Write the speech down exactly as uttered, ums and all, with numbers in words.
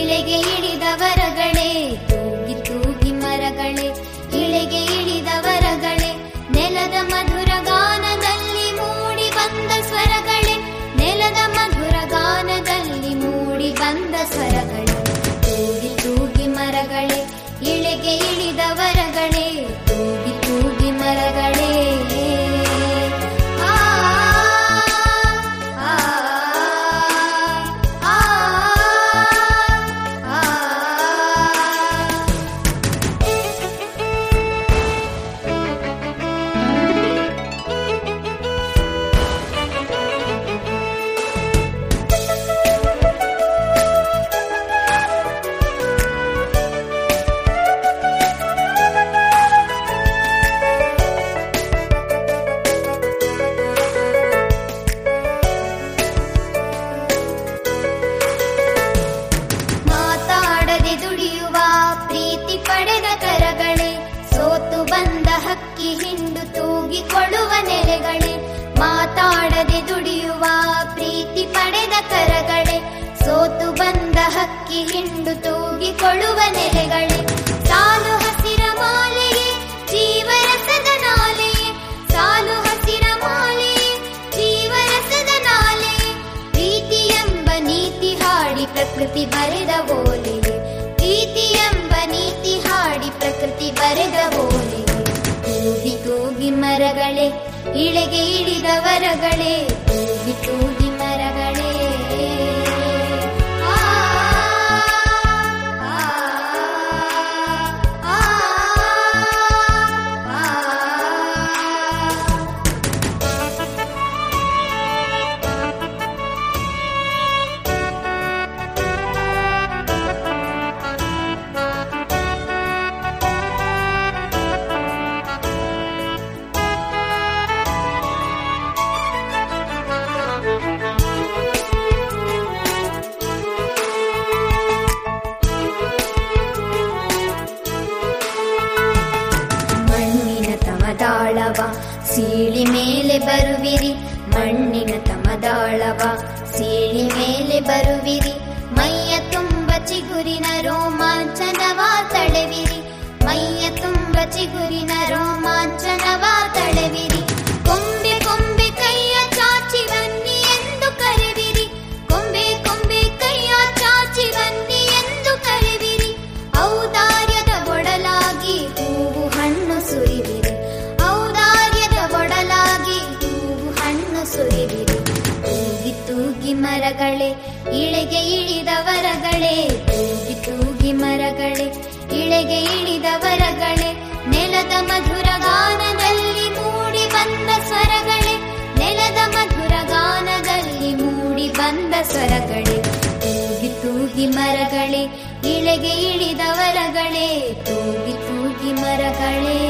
ಇಳೆಗೆ ಇಳಿದವರಗಳೇ ತೂಗಿ ತೂಗಿ ಮರಗಳೇ, ಇಳೆಗೆ ಇಳಿದವರಗಳೇ ನೆಲದ ಮಧುರ ಗಾನದಲ್ಲಿ ಮೂಡಿ ಬಂದ ಸ್ವರಗಳೇ, ನೆಲದ ಮಧುರ ಗಾನದಲ್ಲಿ ಮೂಡಿ ಬಂದ ಸ್ವರಗಳೇ, ತೂಗಿ ತೂಗಿ ಮರಗಳೇ ಇಳೆಗೆ ಇಳಿದವರಗಳೇ ತೂಗಿ ತೂಗಿ ಮರಗಳೇ. ಹಕ್ಕಿ ಹಿಂಡು ತೂಗಿಕೊಳ್ಳುವ ನೆಲೆಗಳೇ, ಮಾತಾಡದೆ ದುಡಿಯುವ ಪ್ರೀತಿ ಪಡೆದ ಕರಗಳೇ, ಸೋತು ಬಂದ ಹಕ್ಕಿ ಹಿಂಡು ತೂಗಿಕೊಳ್ಳುವ ನೆಲೆಗಳೇ, ಸಾಲು ಹಸಿರ ಮಾಲೆಯೇ ಜೀವರಸದ ನಾಲೆಯೇ, ಸಾಲು ಹಸಿರ ಮಾಲೆಯೇ ಜೀವರಸದ ನಾಲೆಯೇ, ಪ್ರೀತಿ ಎಂಬ ನೀತಿ ಹಾಡಿ ಪ್ರಕೃತಿ ಬರೆದ ಓಲೆಯೇ, ಪ್ರೀತಿ ಎಂಬ ನೀತಿ ಹಾಡಿ ಪ್ರಕೃತಿ ಬರೆದ ಓಲೆಯೇ, ತೂಗಿ ತೂಗಿ ಮರಗಳೇ ಇಳೆಗೆ ಇಳಿದವರಗಳೇ ತೂಗಿ ತೂಗಿ ಮರಗಳೇ. ತಮದಾಳವ ಸೀಳಿ ಮೇಲೆ ಬರುವಿರಿ, ಮಣ್ಣಿನ ತಮದಾಳವ ಸೀಳಿ ಮೇಲೆ ಬರುವಿರಿ, ಮೈಯ ತುಂಬ ಚಿಗುರಿನ ರೋಮಾಂಚನವ ತಳೆವಿರಿ, ಮೈಯ ತುಂಬ ಚಿಗುರಿನ ರೋಮಾಂಚನವ ತಳೆವಿರಿ, ಕೊಂಬೆ ಕೊಂಬೆ ಕೈಯ ಚಾಚಿ ಬನ್ನಿ ಎಂದು ಕರೆವಿರಿ, ಕೊಂಬೆ ಕೊಂಬೆ ಕೈಯ ಚಾಚಿ ಬನ್ನಿ ಎಂದು ಕರೆವಿರಿ, ಔದಾರ್ಯದ ಒಡಲಾಗಿ ಹೂವು ಹಣ್ಣು ಸುರಿವಿರಿ, ಔದಾರ್ಯದ ಒಡಲಾಗಿ ಹೂವು ಹಣ್ಣು ಸುರಿವಿರಿ, ತೂಗಿ ತೂಗಿ ಮರಗಳೇ ಇಳೆಗೆ ಇಳಿದವರಗಳೇ ತೂಗಿ ತೂಗಿ ಮರಗಳೇ ಇಳೆಗೆ ಇಳಿದವರಗಳೇ, ನೆಲದ ಮಧುರ ಗಾನದಲ್ಲಿ ಮೂಡಿ ಬಂದ ಸ್ವರಗಳೇ, ನೆಲದ ಮಧುರ ಗಾನದಲ್ಲಿ ಮೂಡಿ ಬಂದ ಸ್ವರಗಳೇ, ತೂಗಿ ತೂಗಿ ಮರಗಳೇ ಇಳೆಗೆ ಇಳಿದವರಗಳೇ ತೂಗಿ ತೂಗಿ ಮರಗಳೇ.